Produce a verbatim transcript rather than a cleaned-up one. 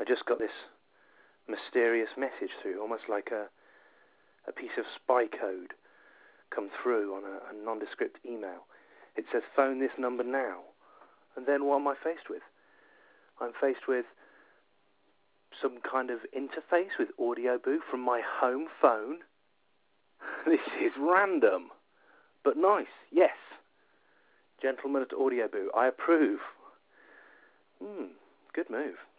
I just got this mysterious message through, almost like a a piece of spy code come through on a, a nondescript email. It says, phone this number now. And then what am I faced with? I'm faced with some kind of interface with Audioboo from my home phone. This is random, but nice. Yes. Gentlemen at Audioboo, I approve. Hmm, good move.